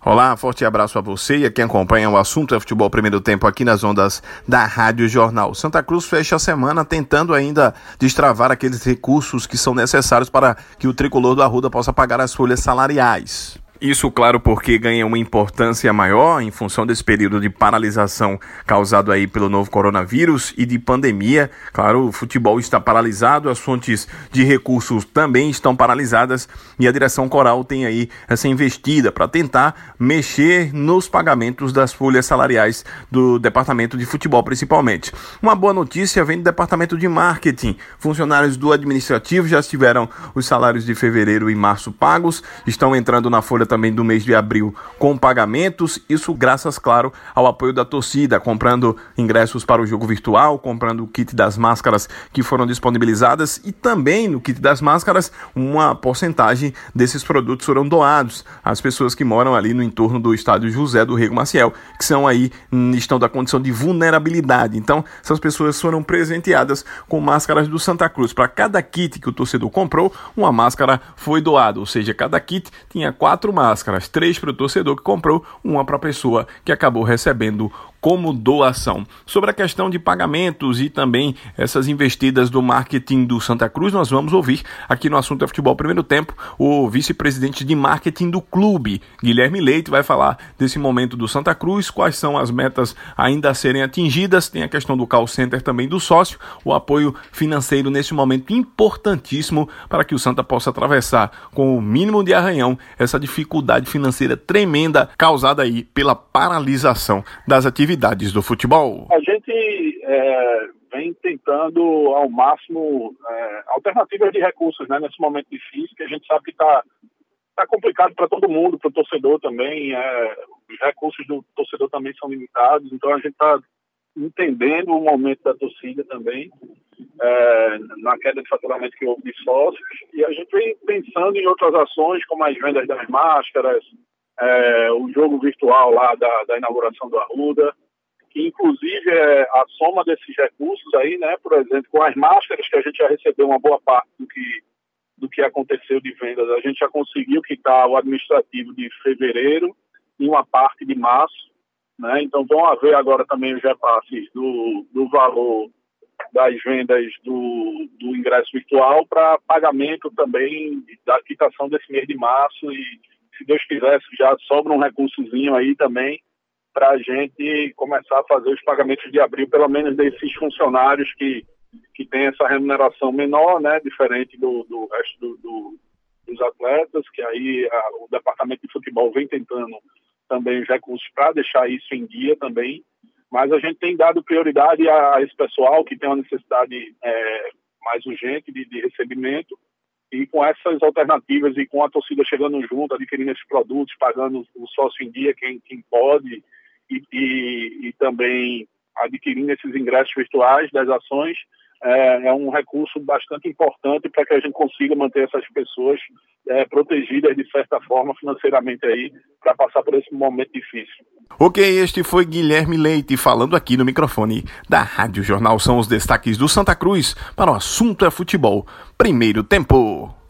Olá, forte abraço a você e a quem acompanha o assunto é futebol primeiro tempo aqui nas ondas da Rádio Jornal. Santa Cruz fecha a semana tentando ainda destravar aqueles recursos que são necessários para que o tricolor do Arruda possa pagar as folhas salariais. Isso, claro, porque ganha uma importância maior em função desse período de paralisação causado aí pelo novo coronavírus e de pandemia. Claro, o futebol está paralisado, as fontes de recursos também estão paralisadas e a direção coral tem aí essa investida para tentar mexer nos pagamentos das folhas salariais do departamento de futebol, principalmente. Uma boa notícia vem do departamento de marketing. Funcionários do administrativo já tiveram os salários de fevereiro e março pagos, estão entrando na folha também do mês de abril com pagamentos, isso graças, claro, ao apoio da torcida, comprando ingressos para o jogo virtual, comprando o kit das máscaras que foram disponibilizadas e também no kit das máscaras uma porcentagem desses produtos foram doados às pessoas que moram ali no entorno do estádio José do Rego Maciel, que são aí, estão da condição de vulnerabilidade. Então, essas pessoas foram presenteadas com máscaras do Santa Cruz. Para cada kit que o torcedor comprou, uma máscara foi doada, ou seja, cada kit tinha 4 máscaras, 3 para o torcedor que comprou, uma para a pessoa que acabou recebendo como doação. Sobre a questão de pagamentos e também essas investidas do marketing do Santa Cruz, nós vamos ouvir aqui no Assunto é Futebol Primeiro Tempo o vice-presidente de marketing do clube, Guilherme Leite, vai falar desse momento do Santa Cruz, quais são as metas ainda a serem atingidas, tem a questão do call center também do sócio, o apoio financeiro nesse momento importantíssimo para que o Santa possa atravessar com o mínimo de arranhão essa dificuldade financeira tremenda causada aí pela paralisação das atividades do futebol. A gente vem tentando ao máximo alternativas de recursos, né, nesse momento difícil, que a gente sabe que está complicado para todo mundo, para o torcedor também, os recursos do torcedor também são limitados, então a gente está entendendo o momento da torcida também, na queda de faturamento que houve de sócios, e a gente vem pensando em outras ações, como as vendas das máscaras, o jogo virtual lá da inauguração do Arruda, que inclusive a soma desses recursos aí, né, por exemplo, com as máscaras que a gente já recebeu uma boa parte do que aconteceu de vendas, a gente já conseguiu quitar o administrativo de fevereiro e uma parte de março, né, então vão haver agora também os repasses do valor das vendas do ingresso virtual para pagamento também da quitação desse mês de março e, se Deus quiser, já sobra um recursozinho aí também para a gente começar a fazer os pagamentos de abril, pelo menos desses funcionários que têm essa remuneração menor, né, diferente do resto dos atletas, que aí o departamento de futebol vem tentando também os recursos para deixar isso em dia também, mas a gente tem dado prioridade a esse pessoal que tem uma necessidade mais urgente de recebimento, e com essas alternativas e com a torcida chegando junto, adquirindo esses produtos, pagando o sócio em dia, quem pode, e também adquirindo esses ingressos virtuais das ações, é um recurso bastante importante para que a gente consiga manter essas pessoas protegidas de certa forma financeiramente aí, para passar por esse momento difícil. Ok, este foi Guilherme Leite falando aqui no microfone da Rádio Jornal. São os destaques do Santa Cruz para o Assunto é Futebol Primeiro Tempo.